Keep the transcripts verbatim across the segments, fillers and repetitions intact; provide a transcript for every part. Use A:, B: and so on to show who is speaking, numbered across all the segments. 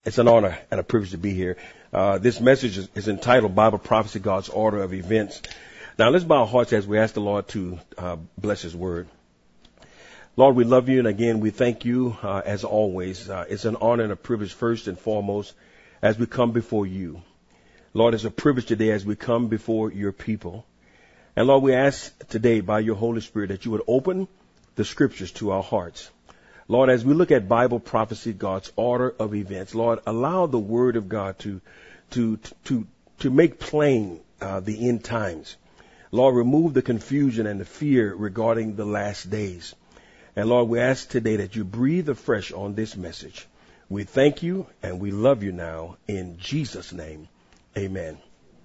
A: It's an honor and a privilege to be here. Uh, this message is, is entitled Bible Prophecy, God's Order of Events. Now let's bow our hearts as we ask the Lord to uh, bless His word. Lord, we love you, and again, we thank you uh, as always. Uh, it's an honor and a privilege first and foremost as we come before you. Lord, it's a privilege today as we come before your people. And Lord, we ask today by your Holy Spirit that you would open the scriptures to our hearts. Lord, as we look at Bible prophecy, God's order of events, Lord, allow the word of God to to to to make plain uh, the end times. Lord, remove the confusion and the fear regarding the last days. And Lord, we ask today that you breathe afresh on this message. We thank you and we love you now in Jesus' name. Amen.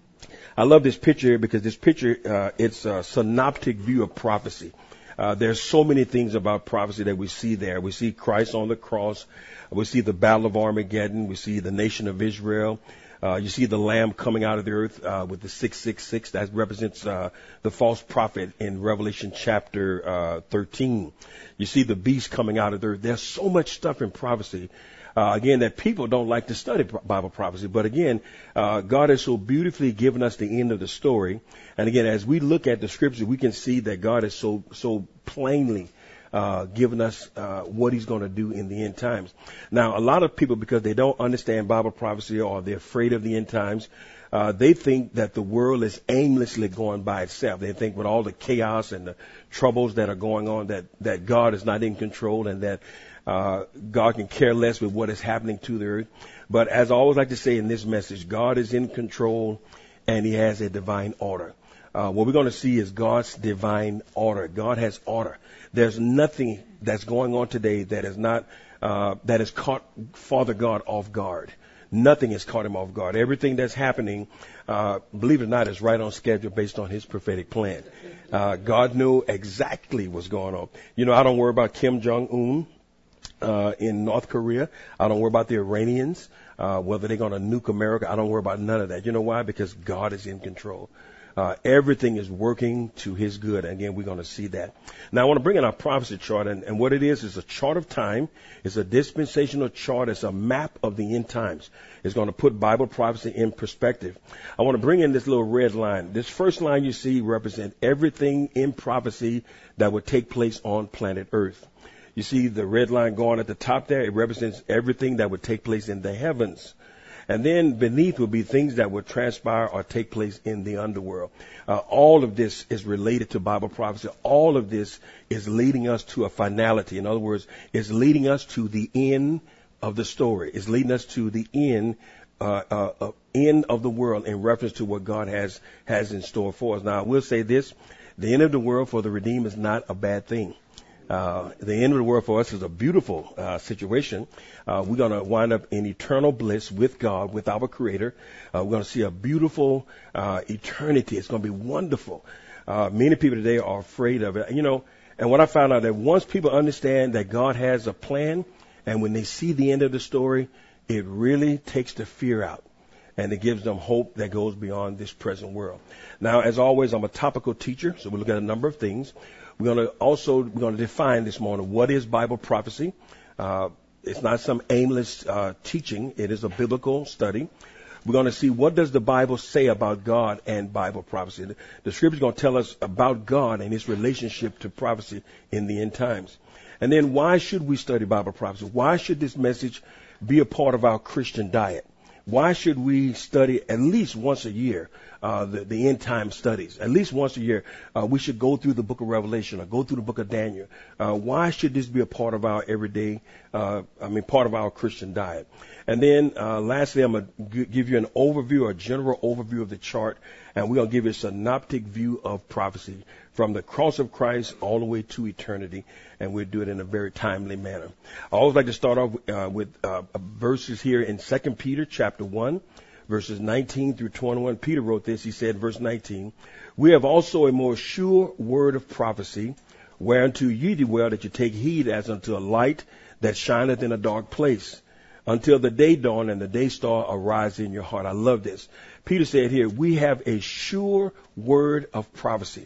A: I love this picture here because this picture, uh, it's a synoptic view of prophecy. Uh, there's so many things about prophecy that we see there. We see Christ on the cross. We see the Battle of Armageddon. We see the nation of Israel. Uh, you see the Lamb coming out of the earth uh, with the six six six. That represents uh, the false prophet in Revelation chapter uh, thirteen. You see the beast coming out of the earth. There's so much stuff in prophecy. Uh, again, that people don't like to study Bible prophecy. But again, uh, God has so beautifully given us the end of the story. And again, as we look at the scripture, we can see that God has so, so plainly, uh, given us, uh, what he's going to do in the end times. Now, a lot of people, because they don't understand Bible prophecy or they're afraid of the end times, uh, they think that the world is aimlessly going by itself. They think with all the chaos and the troubles that are going on that, that God is not in control and that Uh, God can care less with what is happening to the earth. But as I always like to say in this message, God is in control and he has a divine order. Uh, what we're going to see is God's divine order. God has order. There's nothing that's going on today that is not, uh, that has caught Father God off guard. Nothing has caught him off guard. Everything that's happening, uh, believe it or not, is right on schedule based on his prophetic plan. Uh, God knew exactly what's going on. You know, I don't worry about Kim Jong-un. Uh, in North Korea. I don't worry about the Iranians, uh, whether they're going to nuke America. I don't worry about none of that. You know why? Because God is in control. Uh, everything is working to his good. And again, we're going to see that. Now, I want to bring in our prophecy chart. And, and what it is, is a chart of time. It's a dispensational chart. It's a map of the end times. It's going to put Bible prophecy in perspective. I want to bring in this little red line. This first line you see represents everything in prophecy that would take place on planet Earth. You see the red line going at the top there. It represents everything that would take place in the heavens. And then beneath would be things that would transpire or take place in the underworld. Uh, all of this is related to Bible prophecy. All of this is leading us to a finality. In other words, it's leading us to the end of the story. It's leading us to the end, uh, uh, uh, end of the world in reference to what God has, has in store for us. Now, I will say this. The end of the world for the redeemed is not a bad thing. Uh, the end of the world for us is a beautiful uh, situation. Uh, we're going to wind up in eternal bliss with God, with our Creator. Uh, we're going to see a beautiful uh, eternity. It's going to be wonderful. Uh, many people today are afraid of it. You know, and what I found out that once people understand that God has a plan, and when they see the end of the story, it really takes the fear out. And it gives them hope that goes beyond this present world. Now, as always, I'm a topical teacher, so we look at a number of things. We're going to also, we're going to define this morning what is Bible prophecy. Uh, it's not some aimless uh, teaching. It is a biblical study. We're going to see what does the Bible say about God and Bible prophecy. The, the scripture is going to tell us about God and his relationship to prophecy in the end times. And then why should we study Bible prophecy? Why should this message be a part of our Christian diet? Why should we study at least once a year uh, the, the end time studies? At least once a year, uh, we should go through the book of Revelation or go through the book of Daniel. Uh, why should this be a part of our everyday, uh, I mean, part of our Christian diet? And then uh, lastly, I'm going to give you an overview, a general overview of the chart, and we're going to give you a synoptic view of prophecy from the cross of Christ all the way to eternity, and we'll do it in a very timely manner. I always like to start off uh, with uh, verses here in Second Peter chapter one, verses nineteen through twenty-one. Peter wrote this. He said, verse nineteen, "We have also a more sure word of prophecy, whereunto ye do well that you take heed as unto a light that shineth in a dark place, until the day dawn and the day star arise in your heart." I love this. Peter said here, we have a sure word of prophecy.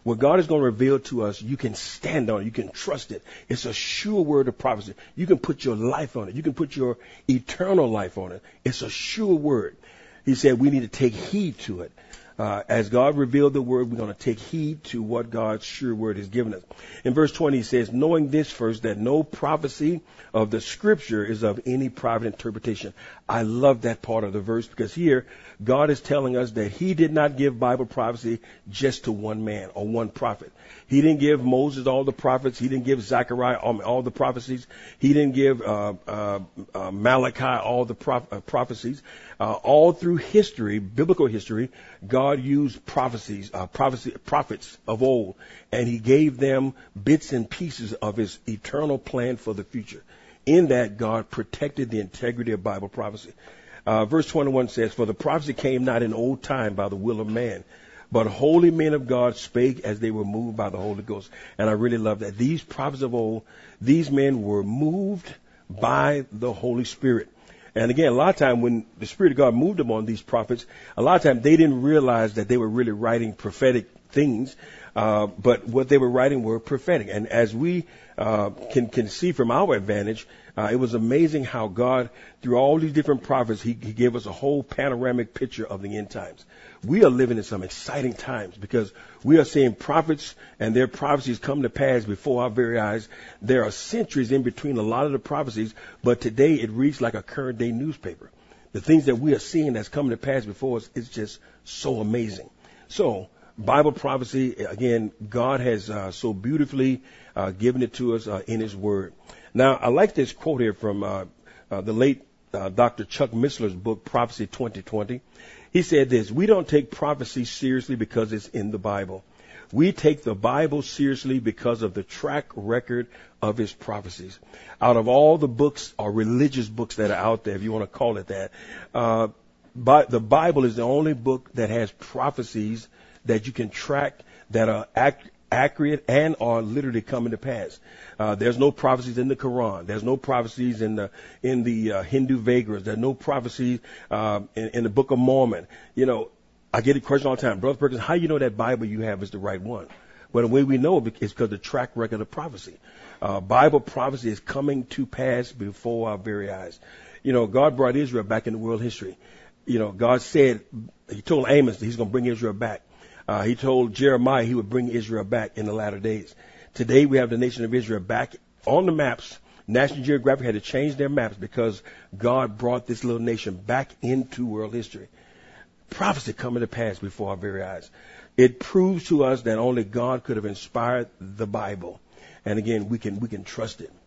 A: What God is going to reveal to us, you can stand on it. You can trust it. It's a sure word of prophecy. You can put your life on it. You can put your eternal life on it. It's a sure word. He said we need to take heed to it. Uh, as God revealed the word, we're going to take heed to what God's sure word has given us. In verse twenty, he says, knowing this first, that no prophecy of the scripture is of any private interpretation. I love that part of the verse, because here God is telling us that he did not give Bible prophecy just to one man or one prophet. He didn't give Moses all the prophets. He didn't give Zechariah all, all the prophecies. He didn't give uh, uh, uh, Malachi all the proph- uh, prophecies. Uh, all through history, biblical history, God used prophecies, uh, prophecy, prophets of old, and he gave them bits and pieces of his eternal plan for the future. In that, God protected the integrity of Bible prophecy. Uh, verse twenty-one says, for the prophecy came not in old time by the will of man, but holy men of God spake as they were moved by the Holy Ghost. And I really love that. These prophets of old, these men were moved by the Holy Spirit. And again, a lot of time when the Spirit of God moved upon these prophets, a lot of time they didn't realize that they were really writing prophetic things. Uh, but what they were writing were prophetic. And as we uh, can can see from our advantage, uh, it was amazing how God, through all these different prophets, he, he gave us a whole panoramic picture of the end times. We are living in some exciting times, because we are seeing prophets and their prophecies come to pass before our very eyes. There are centuries in between a lot of the prophecies, but today it reads like a current day newspaper. The things that we are seeing that's coming to pass before us is just so amazing. So, Bible prophecy, again, God has uh, so beautifully uh, given it to us uh, in his word. Now, I like this quote here from uh, uh, the late uh, Doctor Chuck Missler's book, Prophecy twenty twenty. He said this: we don't take prophecy seriously because it's in the Bible. We take the Bible seriously because of the track record of his prophecies. Out of all the books or religious books that are out there, if you want to call it that, uh, but the Bible is the only book that has prophecies that you can track that are ac- accurate and are literally coming to pass. Uh, there's no prophecies in the Quran. There's no prophecies in the in the uh, Hindu Vedas. There's no prophecies uh, in, in the Book of Mormon. You know, I get a question all the time, Brother Perkins, how you know that Bible you have is the right one? Well, the way we know it is because of the track record of prophecy. Uh, Bible prophecy is coming to pass before our very eyes. You know, God brought Israel back into world history. You know, God said, he told Amos that he's going to bring Israel back. Uh, he told Jeremiah he would bring Israel back in the latter days. Today we have the nation of Israel back on the maps. National Geographic had to change their maps because God brought this little nation back into world history. Prophecy coming to pass before our very eyes. It proves to us that only God could have inspired the Bible. And again, we can we can trust it.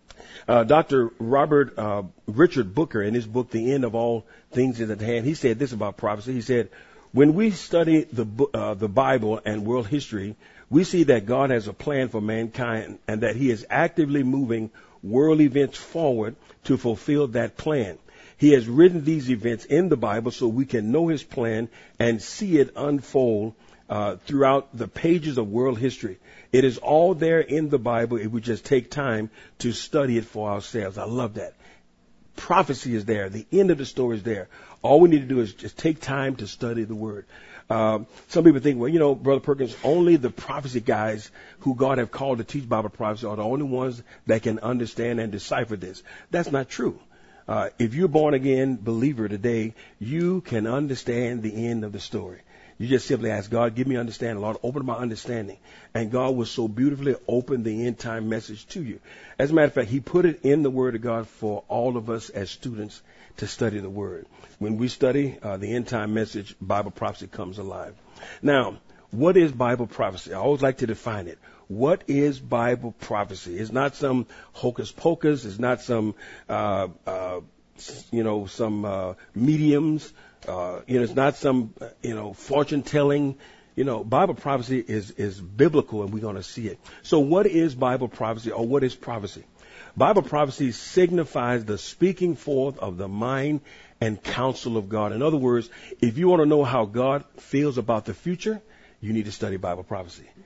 A: Uh, Doctor Robert uh, Richard Booker, in his book, The End of All Things is at Hand, he said this about prophecy. He said, when we study the uh, the Bible and world history, we see that God has a plan for mankind and that he is actively moving world events forward to fulfill that plan. He has written these events in the Bible so we can know his plan and see it unfold uh, throughout the pages of world history. It is all there in the Bible if we just take time to study it for ourselves. I love that. Prophecy is there. The end of the story is there. All we need to do is just take time to study the Word. Um, some people think, well, you know, Brother Perkins, only the prophecy guys who God have called to teach Bible prophecy are the only ones that can understand and decipher this. That's not true. Uh, if you're born again believer today, you can understand the end of the story. You just simply ask God, give me understanding. Lord, open my understanding. And God will so beautifully open the end time message to you. As a matter of fact, he put it in the Word of God for all of us as students to study the Word. When we study uh, the end time message, Bible prophecy comes alive. Now, what is Bible prophecy? I always like to define it. What is Bible prophecy? It's not some hocus pocus. It's not some, uh, uh, you know, some uh, mediums. Uh, you know, it's not some, uh, you know, fortune telling. You know, Bible prophecy is, is biblical, and we're going to see it. So what is Bible prophecy, or what is prophecy? Bible prophecy signifies the speaking forth of the mind and counsel of God. In other words, if you want to know how God feels about the future, you need to study Bible prophecy.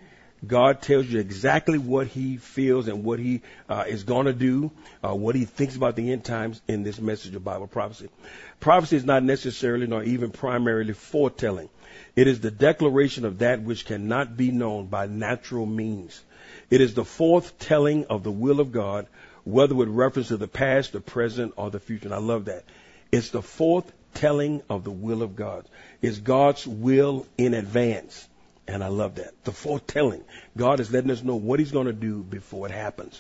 A: God tells you exactly what he feels and what he uh, is going to do, uh, what he thinks about the end times in this message of Bible prophecy. Prophecy is not necessarily nor even primarily foretelling. It is the declaration of that which cannot be known by natural means. It is the foretelling of the will of God, whether with reference to the past, the present, or the future. And I love that. It's the foretelling of the will of God. It's God's will in advance. And I love that. The foretelling. God is letting us know what he's going to do before it happens.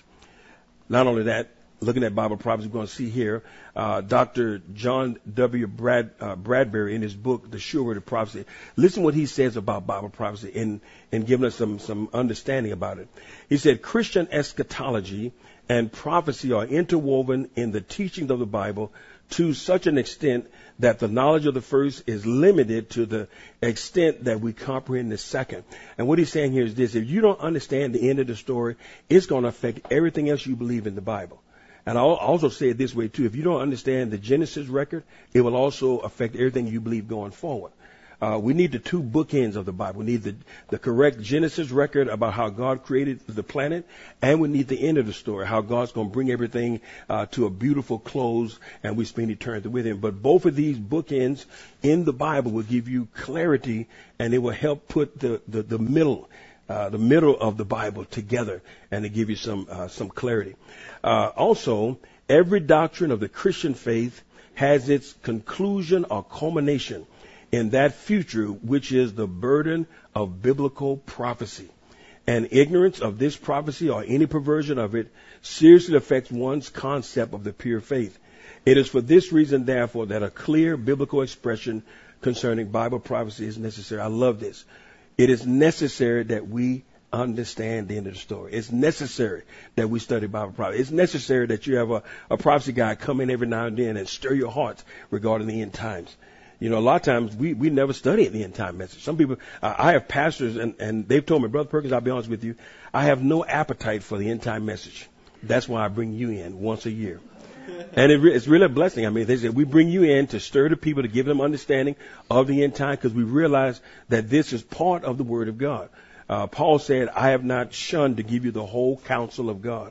A: Not only that, looking at Bible prophecy, we're going to see here, uh, Doctor John W. Brad, uh, Bradbury in his book, The Sure Word of Prophecy. Listen what he says about Bible prophecy and, and giving us some, some understanding about it. He said, Christian eschatology and prophecy are interwoven in the teachings of the Bible to such an extent that the knowledge of the first is limited to the extent that we comprehend the second. And what he's saying here is this: if you don't understand the end of the story, it's going to affect everything else you believe in the Bible. And I'll also say it this way too: if you don't understand the Genesis record, it will also affect everything you believe going forward. Uh, we need the two bookends of the Bible. We need the, the correct Genesis record about how God created the planet, and we need the end of the story, how God's going to bring everything uh, to a beautiful close, and we spend eternity with him. But both of these bookends in the Bible will give you clarity, and it will help put the, the, the middle Uh, the middle of the Bible together, and to give you some uh, some clarity. Uh, also, every doctrine of the Christian faith has its conclusion or culmination in that future, which is the burden of biblical prophecy. And ignorance of this prophecy or any perversion of it seriously affects one's concept of the pure faith. It is for this reason, therefore, that a clear biblical expression concerning Bible prophecy is necessary. I love this. It is necessary that we understand the end of the story. It's necessary that we study Bible prophecy. It's necessary that you have a, a prophecy guy come in every now and then and stir your hearts regarding the end times. You know, a lot of times we, we never study the end time message. Some people, uh, I have pastors and, and they've told me, Brother Perkins, I'll be honest with you, I have no appetite for the end time message. That's why I bring you in once a year. And it re- it's really a blessing. I mean, they said we bring you in to stir the people, to give them understanding of the end time, because we realize that this is part of the Word of God. Uh, Paul said, I have not shunned to give you the whole counsel of God.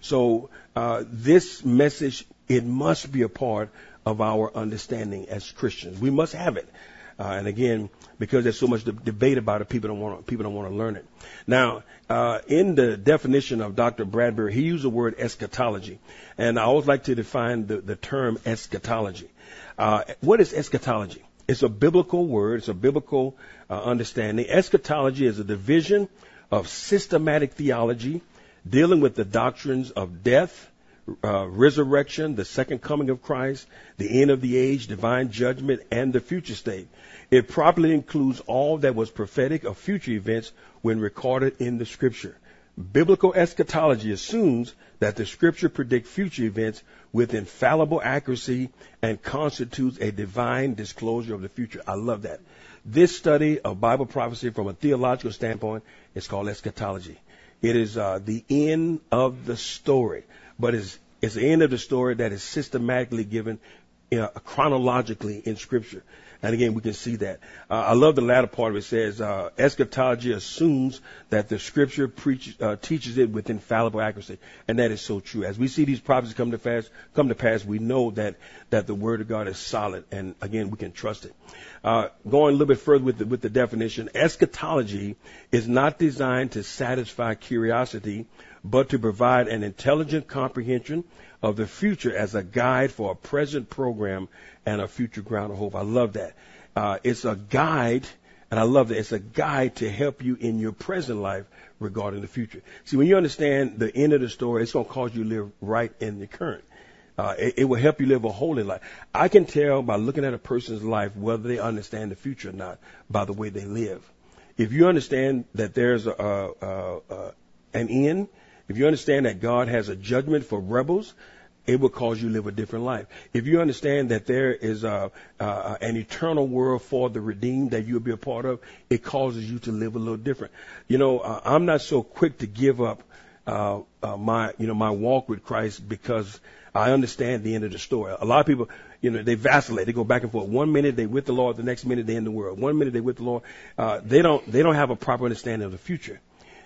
A: So uh, this message, it must be a part of our understanding as Christians. We must have it. Uh, and again, because there's so much de- debate about it, people don't want to, people don't want to learn it. Now, uh, in the definition of Doctor Bradbury, he used the word eschatology. And I always like to define the, the term eschatology. Uh, what is eschatology? It's a biblical word. It's a biblical uh, understanding. Eschatology is a division of systematic theology dealing with the doctrines of death, Uh, resurrection, the second coming of Christ, the end of the age, divine judgment, and the future state. It properly includes all that was prophetic of future events when recorded in the Scripture. Biblical eschatology assumes that the Scripture predicts future events with infallible accuracy and constitutes a divine disclosure of the future. I love that. This study of Bible prophecy from a theological standpoint is called eschatology. It is uh, the end of the story. But it's, it's the end of the story that is systematically given, you know, chronologically in Scripture. And again, we can see that. Uh, I love the latter part of it. It says, uh, eschatology assumes that the Scripture preach, uh, teaches it with infallible accuracy. And that is so true. As we see these prophecies come to pass, come to pass, we know that, that the Word of God is solid. And again, we can trust it. Uh, going a little bit further with the, with the definition, eschatology is not designed to satisfy curiosity, but to provide an intelligent comprehension of the future as a guide for a present program and a future ground of hope. I love that. Uh, it's a guide, and I love that. It's a guide to help you in your present life regarding the future. See, when you understand the end of the story, it's going to cause you to live right in the current. Uh, it, it will help you live a holy life. I can tell by looking at a person's life whether they understand the future or not by the way they live. If you understand that there's a, a, a, an end, if you understand that God has a judgment for rebels, it will cause you to live a different life. If you understand that there is a, uh, an eternal world for the redeemed that you'll be a part of, it causes you to live a little different. You know, uh, I'm not so quick to give up uh, uh, my, you know, my walk with Christ because I understand the end of the story. A lot of people, you know, they vacillate. They go back and forth. One minute they're with the Lord, the next minute they're in the world. One minute they're with the Lord. Uh, they don't, they don't have a proper understanding of the future.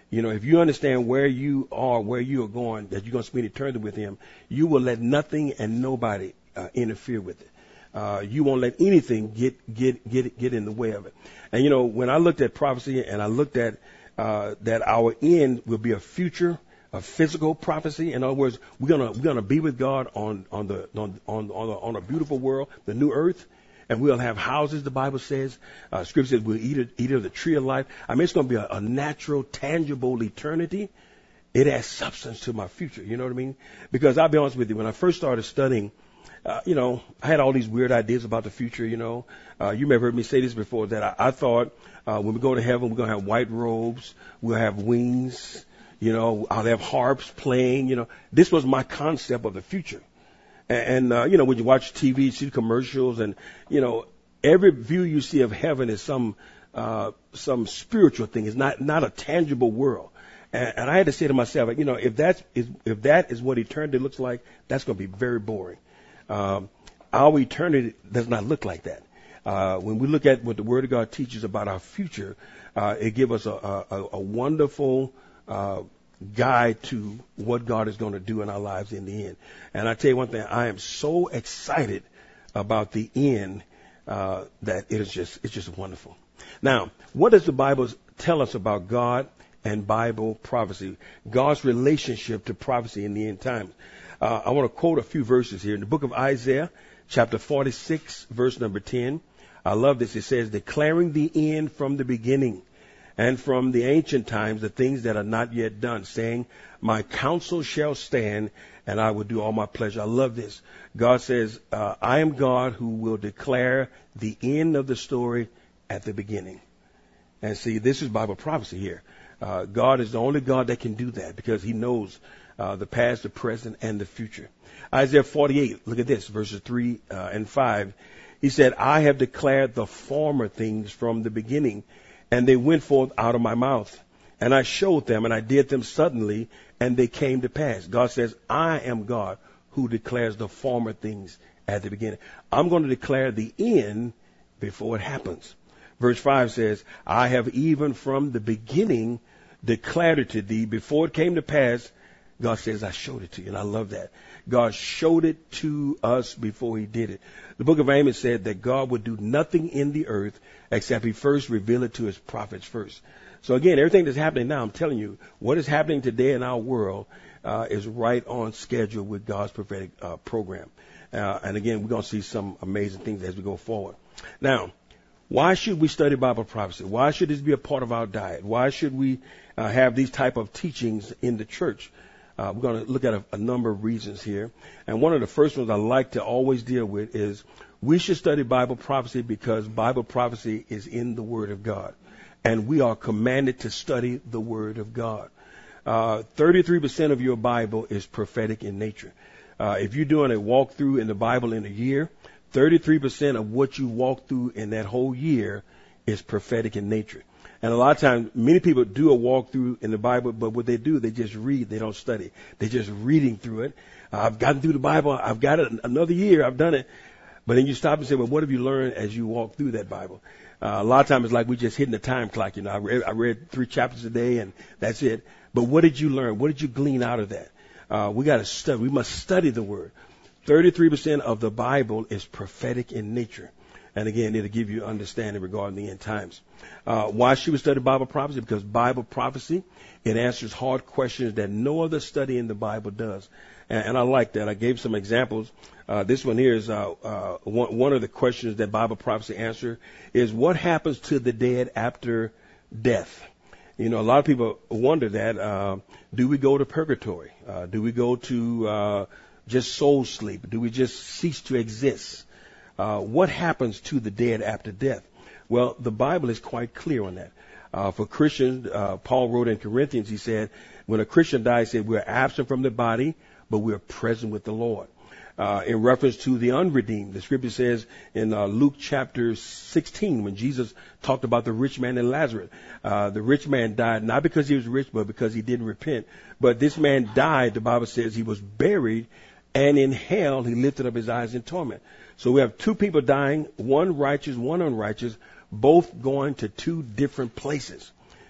A: You know, if you understand where you are, where you are going, that you're going to spend eternity with him, you will let nothing and nobody uh, interfere with it. Uh, you won't let anything get, get, get, get in the way of it. And, you know, when I looked at prophecy and I looked at, uh, that our end will be a future, a physical prophecy. In other words, we're going to, we're going to be with God on, on the, on, on, on, a, on a beautiful world, the new earth. And we'll have houses, the Bible says. Uh, scripture says we'll eat, it, eat of the tree of life. I mean, it's going to be a, a natural, tangible eternity. It adds substance to my future. You know what I mean? Because I'll be honest with you, when I first started studying, uh, you know, I had all these weird ideas about the future, you know. Uh, you may have heard me say this before, that I, I thought uh, when we go to heaven, we're going to have white robes. We'll have wings. You know, I'll have harps playing. You know, this was my concept of the future. And, uh, you know, when you watch T V, you see commercials and, you know, every view you see of heaven is some, uh, some spiritual thing. It's not, not a tangible world. And, and I had to say to myself, you know, if that's, is, if that is what eternity looks like, that's going to be very boring. Um, our eternity does not look like that. Uh, when we look at what the Word of God teaches about our future, uh, it gives us a, a, a wonderful, uh, guide to what God is going to do in our lives in the end. And I tell you one thing, I am so excited about the end uh, that it is just it's just wonderful. Now, what does the Bible tell us about God and Bible prophecy? God's relationship to prophecy in the end times. Uh, I want to quote a few verses here in the book of Isaiah, chapter forty-six, verse number ten. I love this. It says, declaring the end from the beginning, and from the ancient times, the things that are not yet done, saying, my counsel shall stand, and I will do all my pleasure. I love this. God says, uh, I am God who will declare the end of the story at the beginning. And see, this is Bible prophecy here. Uh, God is the only God that can do that because he knows uh, the past, the present, and the future. Isaiah forty-eight, look at this, verses three uh, and five. He said, I have declared the former things from the beginning, and they went forth out of my mouth, and I showed them, and I did them suddenly, and they came to pass. God says, I am God who declares the former things at the beginning. I'm going to declare the end before it happens. Verse five says, I have even from the beginning declared it to thee before it came to pass. God says, I showed it to you. And I love that. God showed it to us before he did it. The book of Amos said that God would do nothing in the earth except he first revealed it to his prophets first. So again, everything that's happening now, I'm telling you, what is happening today in our world uh, is right on schedule with God's prophetic uh, program. Uh, and again, we're going to see some amazing things as we go forward. Now, why should we study Bible prophecy? Why should this be a part of our diet? Why should we uh, have these type of teachings in the church? Uh, we're going to look at a, a number of reasons here. And one of the first ones I like to always deal with is we should study Bible prophecy because Bible prophecy is in the Word of God. And we are commanded to study the Word of God. Uh, thirty-three percent of your Bible is prophetic in nature. Uh, if you're doing a walkthrough in the Bible in a year, thirty-three percent of what you walk through in that whole year is prophetic in nature. And a lot of times, many people do a walkthrough in the Bible, but what they do, they just read. They don't study. They're just reading through it. Uh, I've gotten through the Bible. I've got it another year. I've done it. But then you stop and say, well, what have you learned as you walk through that Bible? Uh, a lot of times it's like we're just hitting the time clock. You know, I read, I read three chapters a day and that's it. But what did you learn? What did you glean out of that? Uh, we got to study. We must study the Word. thirty-three percent of the Bible is prophetic in nature. And again, it'll give you understanding regarding the end times. Uh, why should we study Bible prophecy? Because Bible prophecy, it answers hard questions that no other study in the Bible does. And, and I like that. I gave some examples. Uh, this one here is uh, uh, one, one of the questions that Bible prophecy answer is what happens to the dead after death? You know, a lot of people wonder that. Uh, do we go to purgatory? Uh, do we go to uh, just soul sleep? Do we just cease to exist? Uh, what happens to the dead after death? Well, the Bible is quite clear on that. Uh, for Christians, uh, Paul wrote in Corinthians, he said, when a Christian dies, he said, we're absent from the body, but we're present with the Lord. Uh, in reference to the unredeemed, the scripture says in uh, Luke chapter sixteen, when Jesus talked about the rich man and Lazarus, uh, the rich man died not because he was rich, but because he didn't repent. But this man died, the Bible says he was buried, and in hell he lifted up his eyes in torment. So we have two people dying, one righteous, one unrighteous, both going to two different places.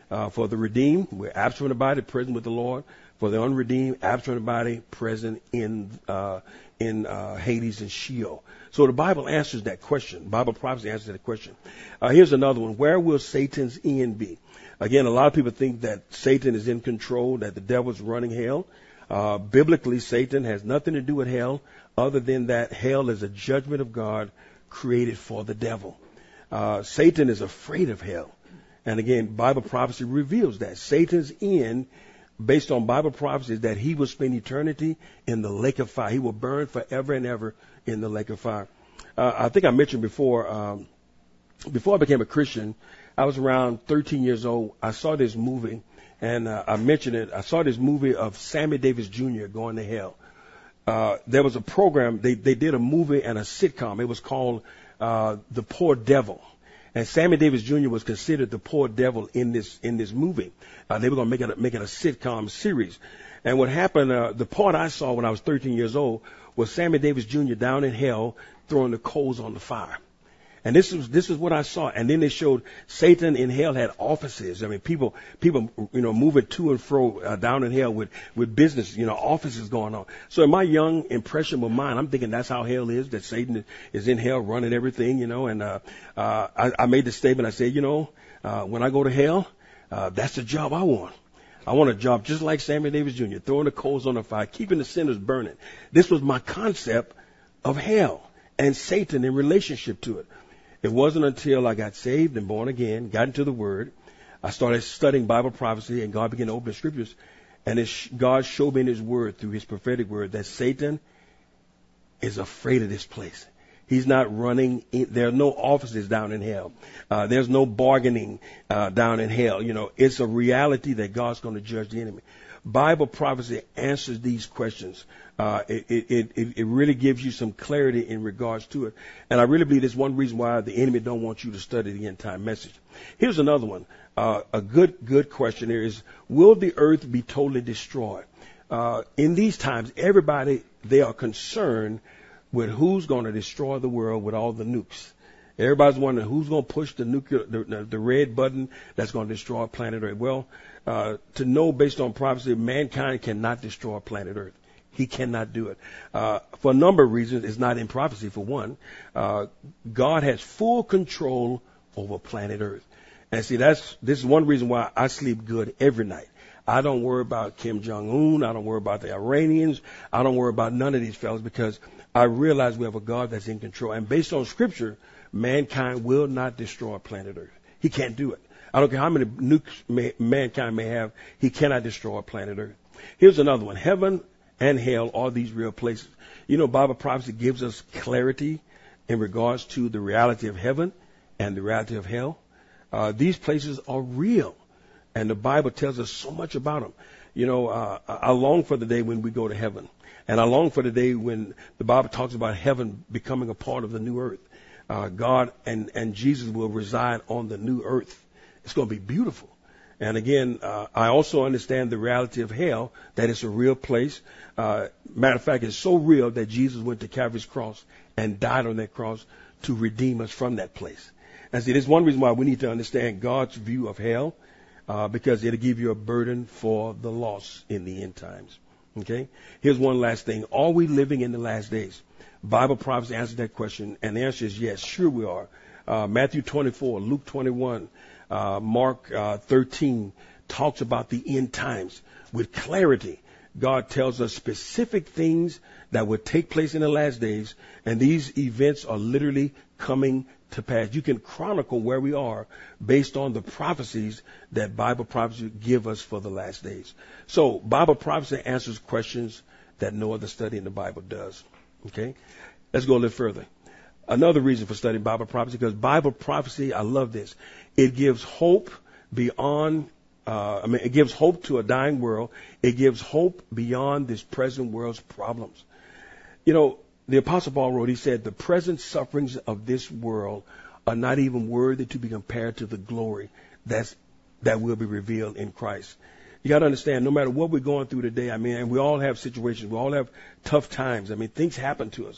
A: Uh, for the redeemed, we're absent from the body, present with the Lord. For the unredeemed, absent from the body, present in uh, in uh, Hades and Sheol. So the Bible answers that question. Bible prophecy answers that question. Uh, here's another one. Where will Satan's end be? Again, a lot of people think that Satan is in control, that the devil's running hell. Uh, biblically, Satan has nothing to do with hell other than that hell is a judgment of God created for the devil. Uh, Satan is afraid of hell. And again, Bible prophecy reveals that Satan's end, based on Bible prophecy, is that he will spend eternity in the lake of fire. He will burn forever and ever in the lake of fire. Uh, I think I mentioned before, um, before I became a Christian, I was around thirteen years old. I saw this movie, and uh, I mentioned it. I saw this movie of Sammy Davis Junior going to hell. Uh, there was a program, they, they did a movie and a sitcom. It was called uh, The Poor Devil. And Sammy Davis Junior was considered the poor devil in this in this movie. Uh, they were going to make it, a, make it a sitcom series. And what happened, uh, the part I saw when I was thirteen years old was Sammy Davis Junior down in hell throwing the coals on the fire. And this is this is what I saw. And then they showed Satan in hell had offices. I mean, people people you know moving to and fro uh, down in hell with with business, you know, offices going on. So in my young impressionable mind, I'm thinking that's how hell is. That Satan is in hell running everything, you know. And uh, uh, I, I made the statement. I said, you know, uh, when I go to hell, uh, that's the job I want. I want a job just like Sammy Davis Junior, throwing the coals on the fire, keeping the sinners burning. This was my concept of hell and Satan in relationship to it. It wasn't until I got saved and born again, got into the Word, I started studying Bible prophecy, and God began to open the Scriptures. And it, God showed me in His Word, through His prophetic Word, that Satan is afraid of this place. He's not running. In, there are no offices down in hell. Uh, there's no bargaining uh, down in hell. You know, it's a reality that God's going to judge the enemy. Bible prophecy answers these questions. Uh, it, it, it, it really gives you some clarity in regards to it. And I really believe that's one reason why the enemy don't want you to study the end time message. Here's another one. Uh, a good, good question here is, will the earth be totally destroyed? Uh, in these times, everybody, they are concerned with who's going to destroy the world with all the nukes. Everybody's wondering who's going to push the nuclear, the, the, the red button that's going to destroy planet Earth. Well, uh, to know based on prophecy, mankind cannot destroy planet Earth. He cannot do it. Uh, for a number of reasons. It's not in prophecy, for one. Uh, God has full control over planet Earth. And see, that's, this is one reason why I sleep good every night. I don't worry about Kim Jong-un. I don't worry about the Iranians. I don't worry about none of these fellas, because I realize we have a God that's in control. And based on Scripture, mankind will not destroy planet Earth. He can't do it. I don't care how many nukes may, mankind may have. He cannot destroy planet Earth. Here's another one. Heaven and hell are these real places. You know, Bible prophecy gives us clarity in regards to the reality of heaven and the reality of hell. Uh, these places are real, and the Bible tells us so much about them. You know, uh, I long for the day when we go to heaven, and I long for the day when the Bible talks about heaven becoming a part of the new earth. Uh, God and, and Jesus will reside on the new earth. It's going to be beautiful. And again, uh, I also understand the reality of hell, that it's a real place. Uh, matter of fact, it's so real that Jesus went to Calvary's cross and died on that cross to redeem us from that place. And see, there's one reason why we need to understand God's view of hell, uh, because it'll give you a burden for the lost in the end times. Okay? Here's one last thing. Are we living in the last days? Bible prophecy answers that question, and the answer is yes, sure we are. Uh, Matthew twenty-four, Luke twenty-one, uh, Mark uh, thirteen talks about the end times with clarity. God tells us specific things that would take place in the last days, and these events are literally coming to pass. You can chronicle where we are based on the prophecies that Bible prophecy give us for the last days. So Bible prophecy answers questions that no other study in the Bible does. Okay, let's go a little further. Another reason for studying Bible prophecy, because Bible prophecy, I love this. It gives hope beyond, uh, I mean, it gives hope to a dying world. It gives hope beyond this present world's problems. You know, the Apostle Paul wrote, he said, the present sufferings of this world are not even worthy to be compared to the glory that's, that will be revealed in Christ. You got to understand, no matter what we're going through today, I mean, and we all have situations, we all have tough times. I mean, things happen to us.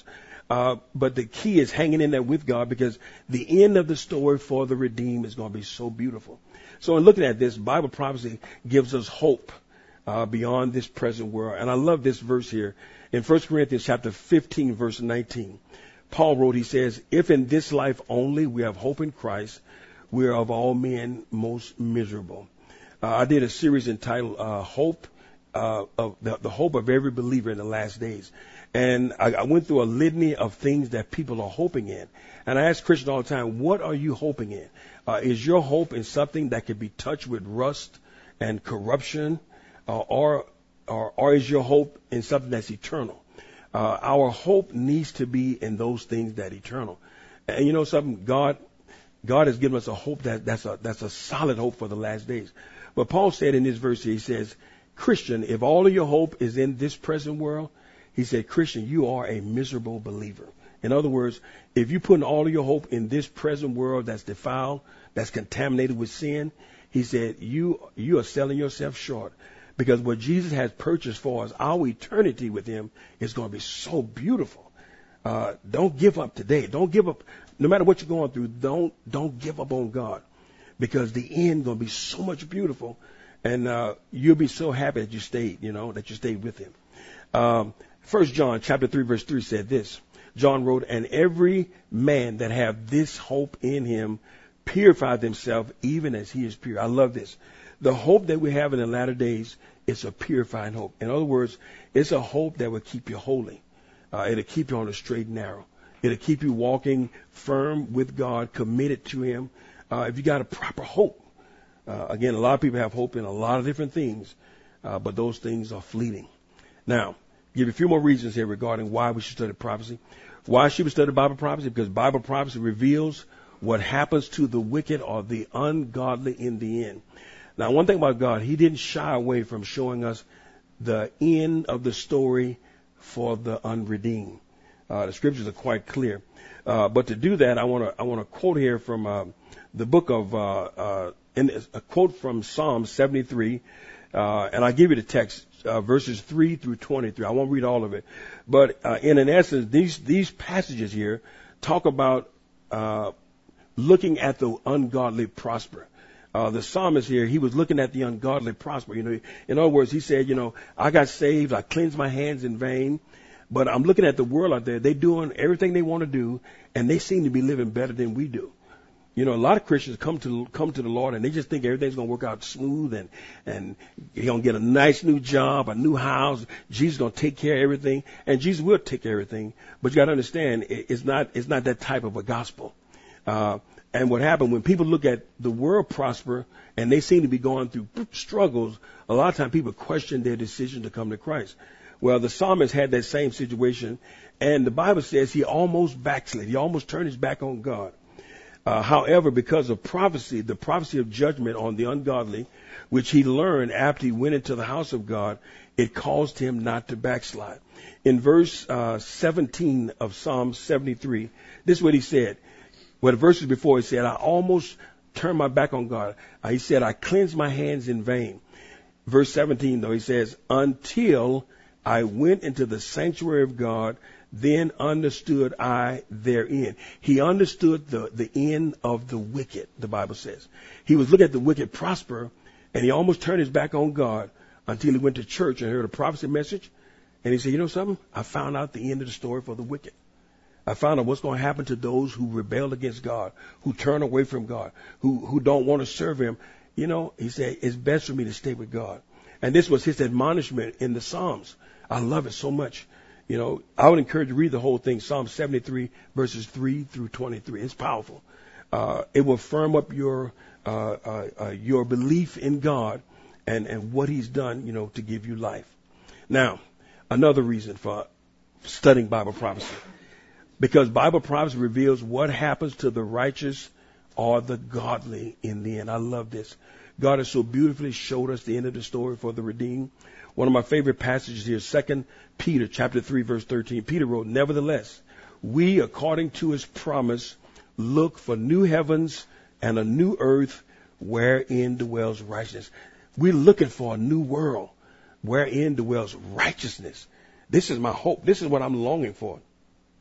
A: Uh, but the key is hanging in there with God, because the end of the story for the redeemed is going to be so beautiful. So in looking at this, Bible prophecy gives us hope uh, beyond this present world. And I love this verse here in First Corinthians chapter fifteen, verse nineteen. Paul wrote, he says, if in this life only we have hope in Christ, we are of all men most miserable. Uh, I did a series entitled uh, Hope, uh, of the, the Hope of Every Believer in the Last Days. And I, I went through a litany of things that people are hoping in. And I ask Christians all the time, what are you hoping in? Uh, is your hope in something that can be touched with rust and corruption? Uh, or, or, or is your hope in something that's eternal? Uh, our hope needs to be in those things that are eternal. And you know something? God, God has given us a hope that, that's a, that's a solid hope for the last days. But Paul said in this verse here, he says, Christian, if all of your hope is in this present world, he said, Christian, you are a miserable believer. In other words, if you put all of your hope in this present world that's defiled, that's contaminated with sin, he said, you, you are selling yourself short. Because what Jesus has purchased for us, our eternity with him, is going to be so beautiful. Uh, don't give up today. Don't give up. No matter what you're going through, don't, don't give up on God. Because the end going to be so much beautiful. And, uh, you'll be so happy that you stayed, you know, that you stayed with him. Um, First John chapter three, verse three said this. John wrote, and every man that have this hope in him purify themselves even as he is pure. I love this. The hope that we have in the latter days is a purifying hope. In other words, it's a hope that will keep you holy. Uh, it'll keep you on the straight and narrow. It'll keep you walking firm with God, committed to him. Uh, if you got a proper hope. Uh, again, a lot of people have hope in a lot of different things, uh, but those things are fleeting. Now, give you a few more reasons here regarding why we should study prophecy. Why should we study Bible prophecy? Because Bible prophecy reveals what happens to the wicked or the ungodly in the end. Now, one thing about God, he didn't shy away from showing us the end of the story for the unredeemed. Uh, the scriptures are quite clear. Uh, but to do that, I want to I want to quote here from uh, the book of uh, uh, in a quote from Psalm seventy-three, uh, and I'll give you the text, uh, verses three through twenty-three. I won't read all of it, but uh, in an essence, these these passages here talk about uh, looking at the ungodly prosper. Uh, the psalmist here, he was looking at the ungodly prosper. You know, in other words, he said, you know, I got saved, I cleansed my hands in vain, but I'm looking at the world out there. They're doing everything they want to do, and they seem to be living better than we do. You know, a lot of Christians come to come to the Lord, and they just think everything's going to work out smooth, and and you're going to get a nice new job, a new house. Jesus is going to take care of everything, and Jesus will take care of everything. But you got to understand, it's not it's not that type of a gospel. Uh, And what happened when people look at the world prosper and they seem to be going through struggles, a lot of times people question their decision to come to Christ. Well, the psalmist had that same situation, and the Bible says he almost backslid. He almost turned his back on God. Uh, however, because of prophecy, the prophecy of judgment on the ungodly, which he learned after he went into the house of God, it caused him not to backslide. In verse uh, seventeen of Psalm seventy-three, this is what he said. Well, the verses before, he said, I almost turned my back on God. Uh, he said, I cleansed my hands in vain. Verse seventeen, though, he says, until I went into the sanctuary of God, then understood I therein. He understood the, the end of the wicked, the Bible says. He was looking at the wicked prosper, and he almost turned his back on God until he went to church and heard a prophecy message. And he said, you know something? I found out the end of the story for the wicked. I found out what's going to happen to those who rebel against God, who turn away from God, who, who don't want to serve him. You know, he said, it's best for me to stay with God. And this was his admonishment in the Psalms. I love it so much. You know, I would encourage you to read the whole thing, Psalm seventy-three, verses three through twenty-three. It's powerful. Uh, it will firm up your uh, uh, uh, your belief in God and, and what he's done, you know, to give you life. Now, another reason for studying Bible prophecy. Because Bible prophecy reveals what happens to the righteous or the godly in the end. I love this. God has so beautifully showed us the end of the story for the redeemed. One of my favorite passages here, Second Peter chapter three, verse thirteen. Peter wrote, nevertheless, we, according to his promise, look for new heavens and a new earth wherein dwells righteousness. We're looking for a new world wherein dwells righteousness. This is my hope. This is what I'm longing for.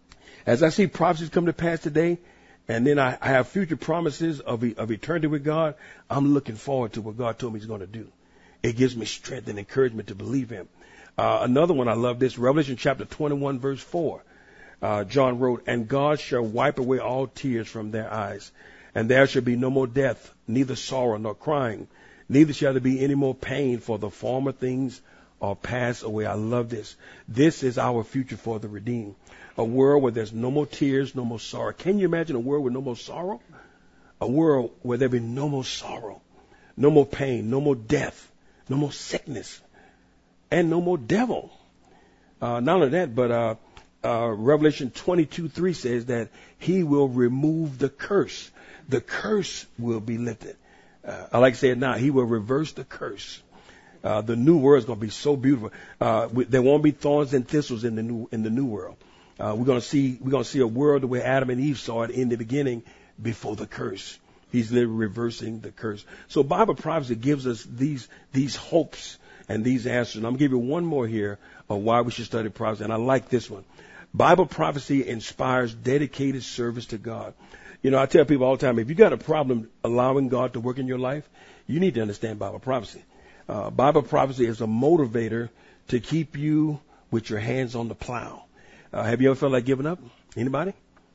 A: As I see prophecies come to pass today, and then I, I have future promises of, of eternity with God, I'm looking forward to what God told me he's going to do. It gives me strength and encouragement to believe him. Uh, another one, I love this, Revelation chapter twenty-one, verse four. Uh, John wrote, and God shall wipe away all tears from their eyes, and there shall be no more death, neither sorrow nor crying, neither shall there be any more pain, for the former things are passed away. I love this. This is our future for the redeemed. A world where there's no more tears, no more sorrow. Can you imagine a world with no more sorrow? A world where there be no more sorrow, no more pain, no more death, no more sickness, and no more devil. Uh, not only that, but uh, uh, Revelation twenty-two three says that he will remove the curse. The curse will be lifted. Uh, I like to say it now. He will reverse the curse. Uh, the new world is going to be so beautiful. Uh, we, there won't be thorns and thistles in the new in the new world. Uh, we're going to see we're going to see a world the way Adam and Eve saw it in the beginning before the curse. He's literally reversing the curse. So Bible prophecy gives us these these hopes and these answers. And I'm going to give you one more here of why we should study prophecy. And I like this one. Bible prophecy inspires dedicated service to God. You know, I tell people all the time, if you got a problem allowing God to work in your life, you need to understand Bible prophecy. Uh, Bible prophecy is a motivator to keep you with your hands on the plow. Uh, have you ever felt like giving up? Anybody?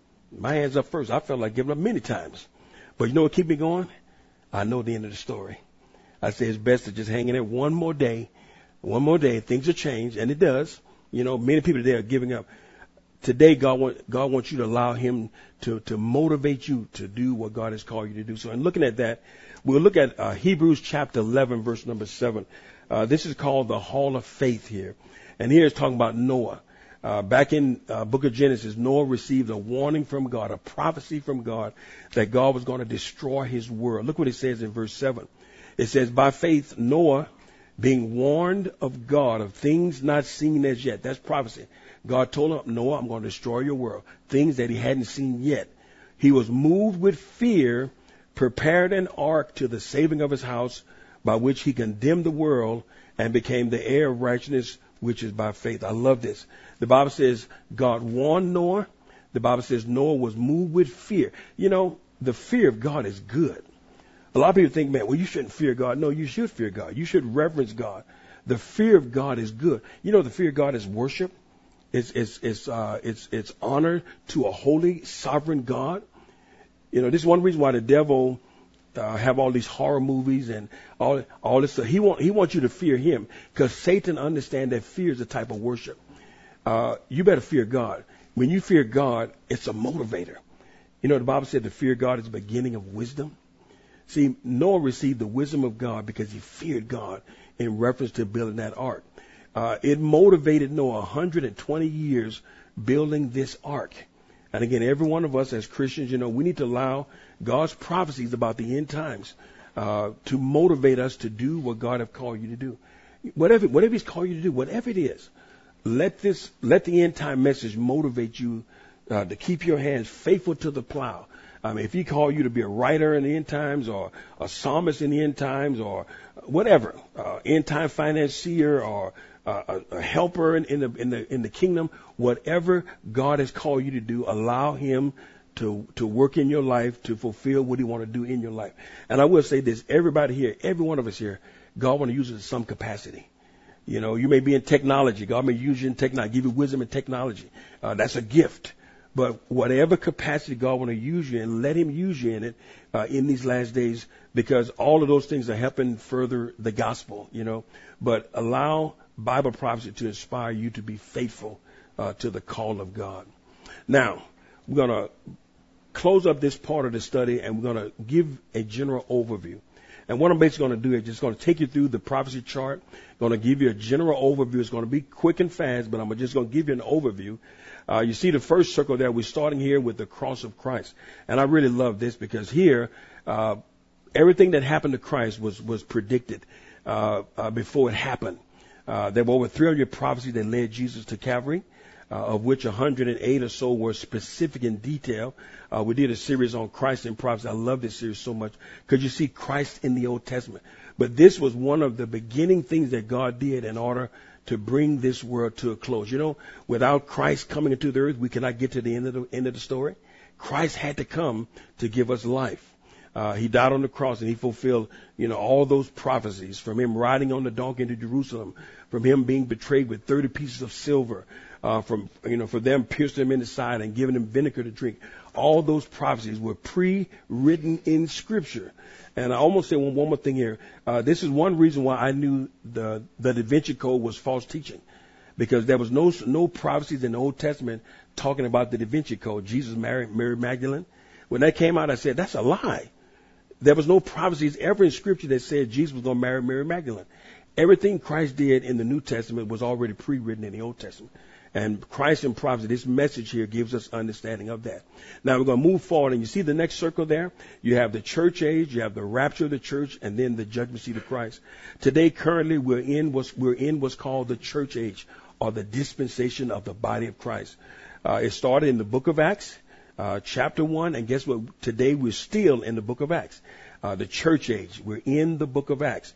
A: My hands up first. I felt like giving up many times. But you know what keep me going? I know the end of the story. I say it's best to just hang in there one more day. One more day. Things will change, and it does. You know, many people today are giving up. Today, God, want, God wants you to allow him to, to motivate you to do what God has called you to do. So in looking at that, we'll look at uh, Hebrews chapter eleven, verse number seven. Uh, this is called the Hall of Faith here. And here it's talking about Noah. Uh, back in uh, book of Genesis, Noah received a warning from God, a prophecy from God that God was going to destroy his world. Look what it says in verse seven. It says, by faith, Noah, being warned of God of things not seen as yet. That's prophecy. God told him, Noah, I'm going to destroy your world. Things that he hadn't seen yet. He was moved with fear, prepared an ark to the saving of his house, by which he condemned the world and became the heir of righteousness, which is by faith. I love this. The Bible says God warned Noah. The Bible says Noah was moved with fear. You know, the fear of God is good. A lot of people think, man, well, you shouldn't fear God. No, you should fear God. You should reverence God. The fear of God is good. You know, the fear of God is worship. It's, it's, it's, uh, it's, it's honor to a holy, sovereign God. You know, this is one reason why the devil uh, have all these horror movies and all, all this stuff. He want, he wants you to fear him because Satan understands that fear is a type of worship. Uh, you better fear God. When you fear God, it's a motivator. You know, the Bible said the fear of God is the beginning of wisdom. See, Noah received the wisdom of God because he feared God in reference to building that ark. Uh, it motivated Noah one hundred twenty years building this ark. And again, every one of us as Christians, you know, we need to allow God's prophecies about the end times uh, to motivate us to do what God has called you to do. Whatever, whatever he's called you to do, whatever it is, let this, let the end time message motivate you uh, to keep your hands faithful to the plow. I mean, if he called you to be a writer in the end times or a psalmist in the end times or whatever, uh, end time financier or uh, a, a helper in, in the in the in the kingdom, whatever God has called you to do, allow him to to work in your life to fulfill what he want to do in your life. And I will say this: everybody here, every one of us here, God want to use it in some capacity. You know, you may be in technology. God may use you in technology, give you wisdom in technology. Uh, that's a gift. But whatever capacity God want to use you in, let him use you in it uh, in these last days, because all of those things are helping further the gospel, you know. But allow Bible prophecy to inspire you to be faithful uh, to the call of God. Now, we're going to close up this part of the study, and we're going to give a general overview. And what I'm basically going to do is just going to take you through the prophecy chart, going to give you a general overview. It's going to be quick and fast, but I'm just going to give you an overview. Uh, you see the first circle there, we're starting here with the cross of Christ. And I really love this because here, uh, everything that happened to Christ was, was predicted, uh, uh, before it happened. Uh, there were over three hundred prophecies that led Jesus to Calvary, uh, of which one hundred eight or so were specific in detail. Uh, we did a series on Christ in prophecy. I love this series so much because you see Christ in the Old Testament. But this was one of the beginning things that God did in order to bring this world to a close. You know, without Christ coming into the earth, we cannot get to the end of the end of the story. Christ had to come to give us life. Uh, he died on the cross and he fulfilled, you know, all those prophecies, from him riding on the donkey into Jerusalem, from him being betrayed with thirty pieces of silver, uh, from, you know, for them piercing him in the side and giving him vinegar to drink. All those prophecies were pre-written in Scripture. And I almost say one, one more thing here. Uh, this is one reason why I knew the, the Da Vinci Code was false teaching, because there was no, no prophecies in the Old Testament talking about the Da Vinci Code. Jesus married Mary Magdalene. When that came out, I said, that's a lie. There was no prophecies ever in Scripture that said Jesus was going to marry Mary Magdalene. Everything Christ did in the New Testament was already pre-written in the Old Testament. And Christ and prophecy, this message here gives us understanding of that. Now we're going to move forward, and you see the next circle there? You have the church age, you have the rapture of the church, and then the judgment seat of Christ. Today, currently, we're in what's, we're in what's called the church age, or the dispensation of the body of Christ. Uh, it started in the book of Acts, uh, chapter one, and guess what? Today we're still in the book of Acts, uh, the church age. We're in the book of Acts.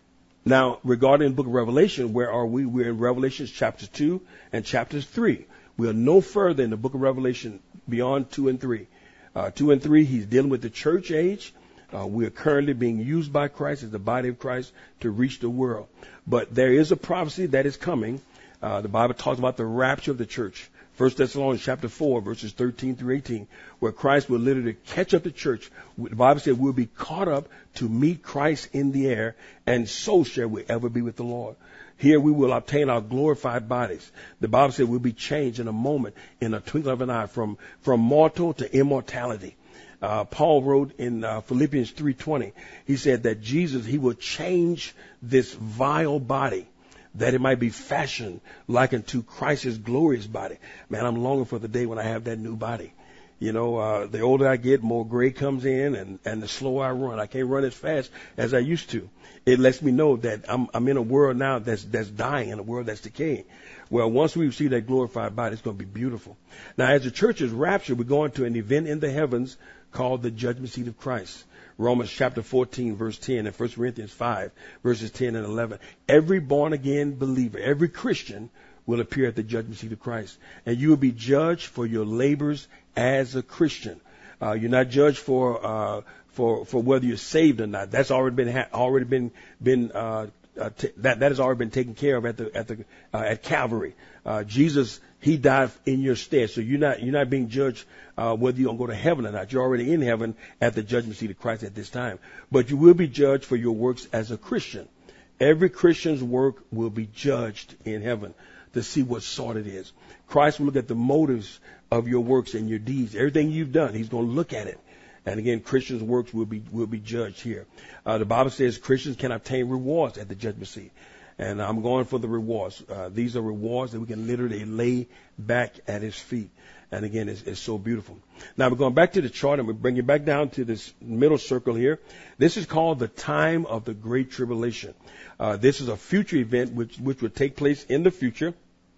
A: Now, regarding the book of Revelation, where are we? We're in Revelation chapter two and chapter three. We are no further in the book of Revelation beyond two and three. Uh, two and three, he's dealing with the church age. Uh, we are currently being used by Christ as the body of Christ to reach the world. But there is a prophecy that is coming. Uh, the Bible talks about the rapture of the church. First Thessalonians chapter four, verses thirteen through eighteen, where Christ will literally catch up the church. The Bible said we'll be caught up to meet Christ in the air, and so shall we ever be with the Lord. Here we will obtain our glorified bodies. The Bible said we'll be changed in a moment, in a twinkling of an eye, from, from mortal to immortality. Uh, Paul wrote in uh, Philippians three twenty, he said that Jesus, he will change this vile body, that it might be fashioned like unto Christ's glorious body. Man, I'm longing for the day when I have that new body. You know, uh, the older I get, more gray comes in, and, and the slower I run. I can't run as fast as I used to. It lets me know that I'm, I'm in a world now that's, that's dying, in a world that's decaying. Well, once we see that glorified body, it's going to be beautiful. Now, as the church is raptured, we're going to an event in the heavens called the judgment seat of Christ. Romans chapter fourteen, verse ten, and First Corinthians five, verses ten and eleven. Every born-again believer, every Christian will appear at the judgment seat of Christ. And you will be judged for your labors as a Christian. Uh, you're not judged for, uh, for, for whether you're saved or not. That's already been, ha- already been, been, uh, uh t- that, that has already been taken care of at the, at the, uh, at Calvary. Uh, Jesus, he died in your stead. So you're not, you're not being judged, uh, whether you're going to go to heaven or not. You're already in heaven at the judgment seat of Christ at this time. But you will be judged for your works as a Christian. Every Christian's work will be judged in heaven to see what sort it is. Christ will look at the motives of your works and your deeds. Everything you've done, he's going to look at it. And again, Christians' works will be will be judged here. Uh, the Bible says Christians can obtain rewards at the judgment seat. And I'm going for the rewards. Uh, these are rewards that we can literally lay back at his feet. And again, it's, it's so beautiful. Now we're going back to the chart, and we bring it back down to this middle circle here. This is called the time of the Great Tribulation. Uh, this is a future event which, which will take place in the future.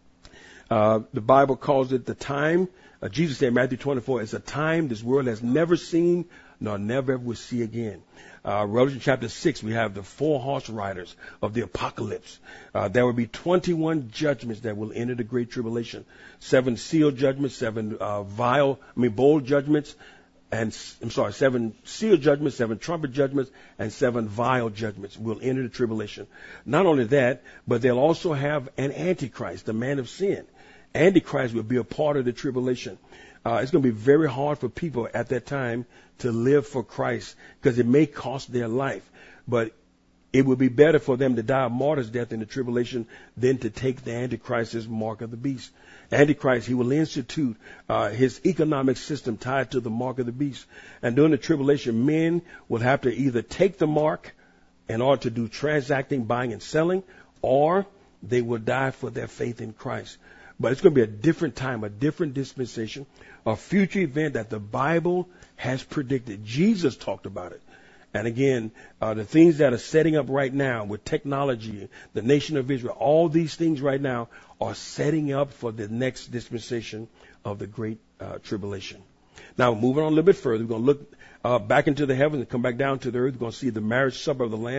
A: Uh, the Bible calls it the time. Uh, Jesus said in Matthew twenty-four, it's a time this world has never seen, nor never ever will see again. Uh, Revelation chapter six, we have the four horse riders of the apocalypse. Uh, there will be twenty-one judgments that will enter the Great Tribulation. Seven seal judgments, seven uh, vile, I mean bold judgments, and I'm sorry, seven seal judgments, seven trumpet judgments, and seven vial judgments will enter the tribulation. Not only that, but they'll also have an antichrist, the man of sin. Antichrist will be a part of the tribulation. Uh, it's going to be very hard for people at that time to live for Christ, because it may cost their life. But it would be better for them to die a martyr's death in the tribulation than to take the Antichrist's mark of the beast. Antichrist, he will institute uh, his economic system tied to the mark of the beast. And during the tribulation, men will have to either take the mark in order to do transacting, buying and selling, or they will die for their faith in Christ. But it's going to be a different time, a different dispensation, a future event that the Bible has predicted. Jesus talked about it. And again, uh, the things that are setting up right now with technology, the nation of Israel, all these things right now are setting up for the next dispensation of the Great uh, Tribulation. Now, moving on a little bit further, we're going to look uh, back into the heavens and come back down to the earth. We're going to see the marriage supper of the Lamb.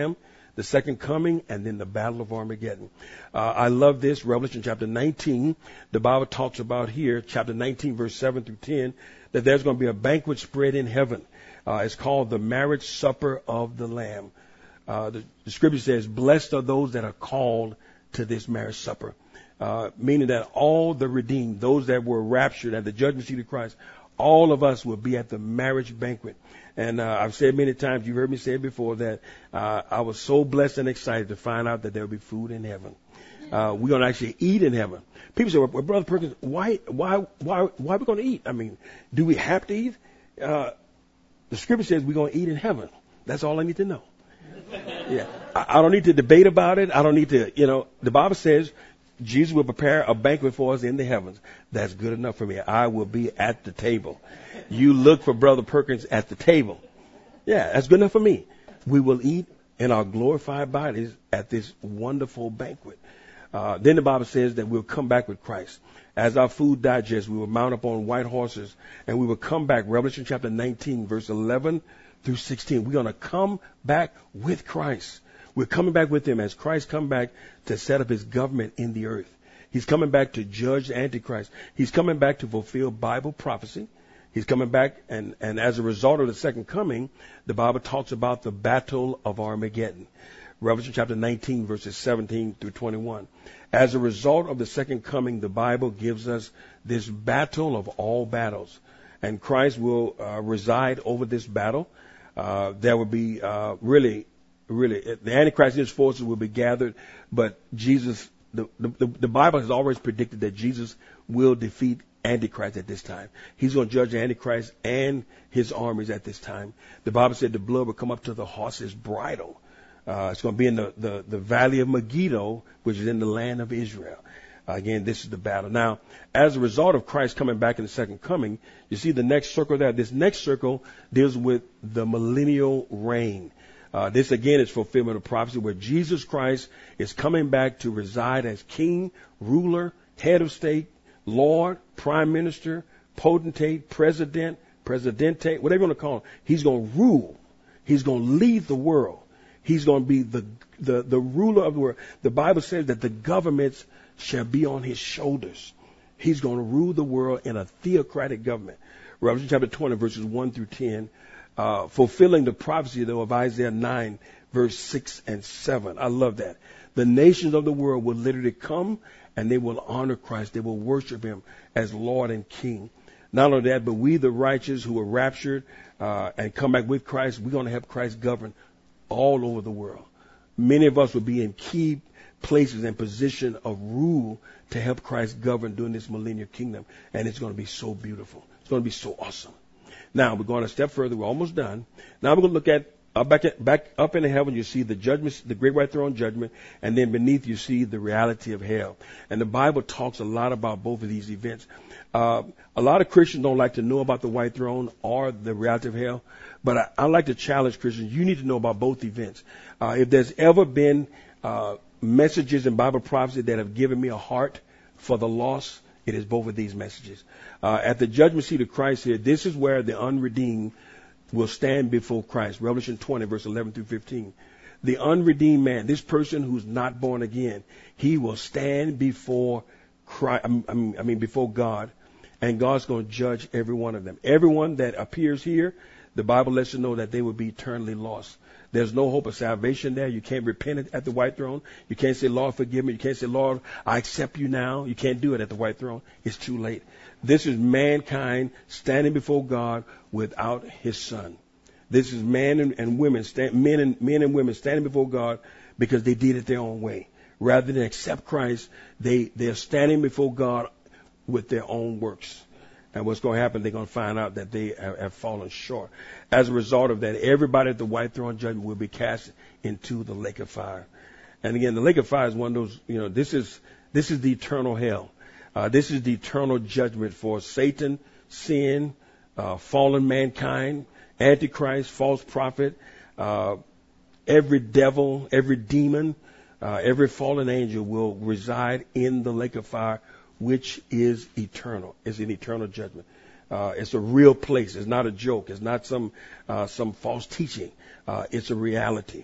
A: the second coming, and then the battle of Armageddon. Uh, I love this. Revelation chapter nineteen, the Bible talks about here, chapter nineteen, verse seven through ten, that there's going to be a banquet spread in heaven. Uh, it's called the marriage supper of the Lamb. Uh, the, the scripture says, blessed are those that are called to this marriage supper. Uh, meaning that all the redeemed, those that were raptured at the judgment seat of Christ, all of us will be at the marriage banquet. And uh, I've said many times, you've heard me say it before, that uh, I was so blessed and excited to find out that there will be food in heaven. Uh, we're going to actually eat in heaven. People say, well, well Brother Perkins, why, why, why, why are we going to eat? I mean, do we have to eat? Uh, the scripture says we're going to eat in heaven. That's all I need to know. Yeah, I, I don't need to debate about it. I don't need to, you know, the Bible says Jesus will prepare a banquet for us in the heavens. That's good enough for me. I will be at the table. You look for Brother Perkins at the table. Yeah, that's good enough for me. We will eat in our glorified bodies at this wonderful banquet. Uh, then the Bible says that we'll come back with Christ. As our food digests, we will mount up on white horses, and we will come back. Revelation chapter nineteen, verse eleven through sixteen. We're going to come back with Christ. We're coming back with him as Christ come back to set up his government in the earth. He's coming back to judge the Antichrist. He's coming back to fulfill Bible prophecy. He's coming back, and, and as a result of the second coming, the Bible talks about the battle of Armageddon. Revelation chapter nineteen, verses seventeen through twenty-one. As a result of the second coming, the Bible gives us this battle of all battles. And Christ will uh, reside over this battle. Uh, there will be uh, really... Really, the Antichrist and his forces will be gathered, but Jesus, the, the, the Bible has always predicted that Jesus will defeat Antichrist at this time. He's going to judge the Antichrist and his armies at this time. The Bible said the blood will come up to the horse's bridle. Uh, it's going to be in the, the, the valley of Megiddo, which is in the land of Israel. Uh, again, this is the battle. Now, as a result of Christ coming back in the second coming, you see the next circle there. This next circle deals with the millennial reign. Uh, this again is fulfillment of prophecy where Jesus Christ is coming back to reside as king, ruler, head of state, Lord, prime minister, potentate, president, presidente, whatever you want to call him. He's going to rule. He's going to lead the world. He's going to be the, the, the ruler of the world. The Bible says that the governments shall be on his shoulders. He's going to rule the world in a theocratic government. Revelation chapter twenty, verses one through ten. Uh, fulfilling the prophecy, though, of Isaiah nine, verse six and seven. I love that. The nations of the world will literally come and they will honor Christ. They will worship him as Lord and King. Not only that, but we, the righteous who are raptured uh, and come back with Christ, we're going to help Christ govern all over the world. Many of us will be in key places and position of rule to help Christ govern during this millennial kingdom. And it's going to be so beautiful. It's going to be so awesome. Now, we're going a step further. We're almost done. Now, we're going to look at, uh, back, at back up in heaven, you see the judgment, the great white throne judgment, and then beneath you see the reality of hell. And the Bible talks a lot about both of these events. Uh, a lot of Christians don't like to know about the white throne or the reality of hell, but I, I like to challenge Christians. You need to know about both events. Uh, if there's ever been uh, messages in Bible prophecy that have given me a heart for the lost, it is both of these messages. Uh, at the judgment seat of Christ here, this is where the unredeemed will stand before Christ. Revelation twenty, verse eleven through fifteen. The unredeemed man, this person who's not born again, he will stand before Christ, I mean, I mean before God, and God's going to judge every one of them. Everyone that appears here, the Bible lets you know that they will be eternally lost. There's no hope of salvation there. You can't repent at the white throne. You can't say, Lord, forgive me. You can't say, Lord, I accept you now. You can't do it at the white throne. It's too late. This is mankind standing before God without his son. This is man and, and women, stand, men and men and women standing before God because they did it their own way. Rather than accept Christ, they, they're standing before God with their own works. And what's going to happen, they're going to find out that they have, have fallen short. As a result of that, everybody at the white throne judgment will be cast into the lake of fire. And again, the lake of fire is one of those, you know, this is, this is the eternal hell. Uh, this is the eternal judgment for Satan, sin, uh, fallen mankind, Antichrist, false prophet, uh, every devil, every demon, uh, every fallen angel will reside in the lake of fire, which is eternal. It's an eternal judgment. Uh, it's a real place. It's not a joke. It's not some uh, some false teaching. Uh, it's a reality.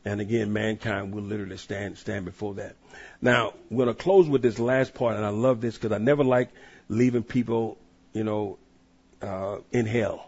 A: And again, mankind will literally stand stand before that. Now, we're going to close with this last part, and I love this because I never like leaving people, you know, uh, in hell.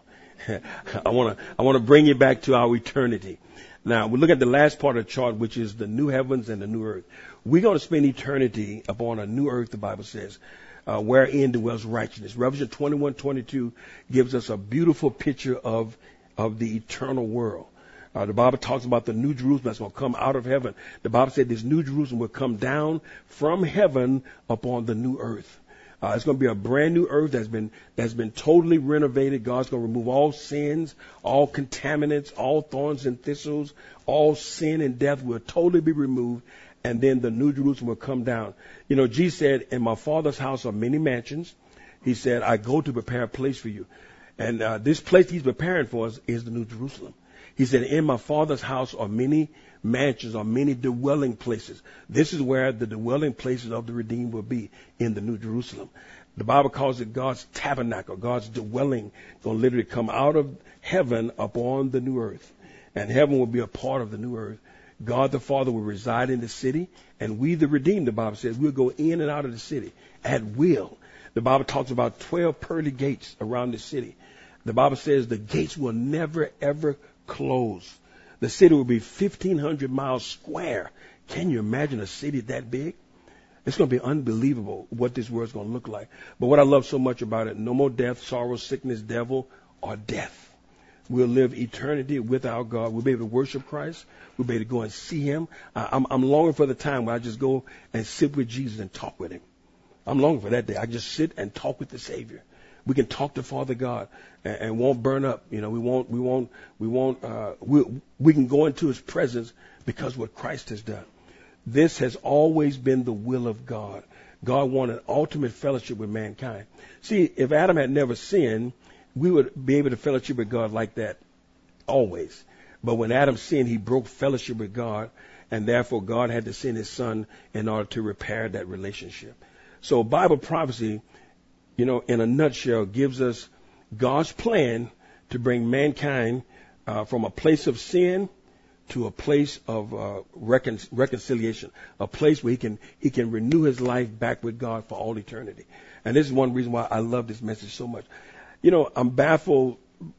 A: I want to I want to bring you back to our eternity. Now, we look at the last part of the chart, which is the new heavens and the new earth. We're going to spend eternity upon a new earth, the Bible says, uh, wherein dwells righteousness. Revelation twenty-one twenty-two gives us a beautiful picture of of the eternal world. Uh, the Bible talks about the new Jerusalem that's going to come out of heaven. The Bible said this new Jerusalem will come down from heaven upon the new earth. Uh, it's going to be a brand new earth that's been that's been totally renovated. God's going to remove all sins, all contaminants, all thorns and thistles, all sin and death will totally be removed. And then the new Jerusalem will come down. You know, Jesus said, in my Father's house are many mansions. He said, I go to prepare a place for you. And uh, this place he's preparing for us is the new Jerusalem. He said, in my Father's house are many mansions, are many dwelling places. This is where the dwelling places of the redeemed will be, in the new Jerusalem. The Bible calls it God's tabernacle, God's dwelling, going to literally come out of heaven upon the new earth. And heaven will be a part of the new earth. God the Father will reside in the city, and we the redeemed, the Bible says, we'll go in and out of the city at will. The Bible talks about twelve pearly gates around the city. The Bible says the gates will never, ever close. The city will be fifteen hundred miles square. Can you imagine a city that big? It's going to be unbelievable what this world's going to look like. But what I love so much about it, no more death, sorrow, sickness, devil, or death. We'll live eternity with our God. We'll be able to worship Christ. We'll be able to go and see him. I, I'm, I'm longing for the time where I just go and sit with Jesus and talk with him. I'm longing for that day. I just sit and talk with the Savior. We can talk to Father God and, and won't burn up. You know, we won't, we won't, we won't, uh, we, we can go into his presence because what Christ has done. This has always been the will of God. God wanted ultimate fellowship with mankind. See, if Adam had never sinned, we would be able to fellowship with God like that always. But when Adam sinned, he broke fellowship with God, and therefore God had to send his son in order to repair that relationship. So Bible prophecy, you know, in a nutshell, gives us God's plan to bring mankind uh, from a place of sin to a place of uh, recon- reconciliation, a place where he can he can renew his life back with God for all eternity. And this is one reason why I love this message so much. You know, I'm baffled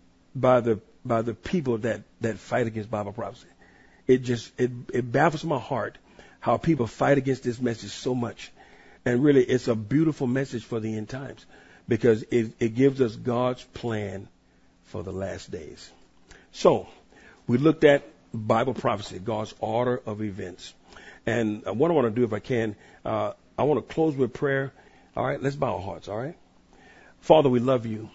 A: by the by the people that, that fight against Bible prophecy. It just it, it baffles my heart how people fight against this message so much. And really, it's a beautiful message for the end times because it, it gives us God's plan for the last days. So we looked at Bible prophecy, God's order of events. And what I want to do, if I can, uh, I want to close with prayer. All right, let's bow our hearts, all right? Father, we love you.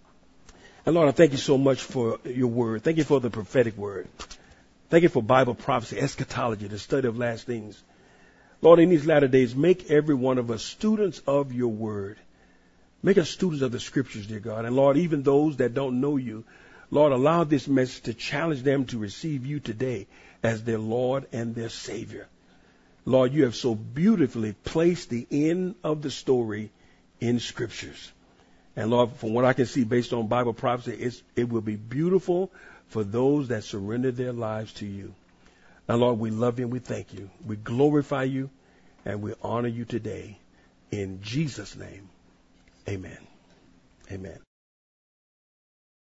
A: And Lord, I thank you so much for your word. Thank you for the prophetic word. Thank you for Bible prophecy, eschatology, the study of last things. Lord, in these latter days, make every one of us students of your word. Make us students of the scriptures, dear God. And Lord, even those that don't know you, Lord, allow this message to challenge them to receive you today as their Lord and their Savior. Lord, you have so beautifully placed the end of the story in scriptures. And Lord, from what I can see based on Bible prophecy, it's, it will be beautiful for those that surrender their lives to you. Now, Lord, we love you and we thank you. We glorify you and we honor you today. In Jesus' name, amen. Amen.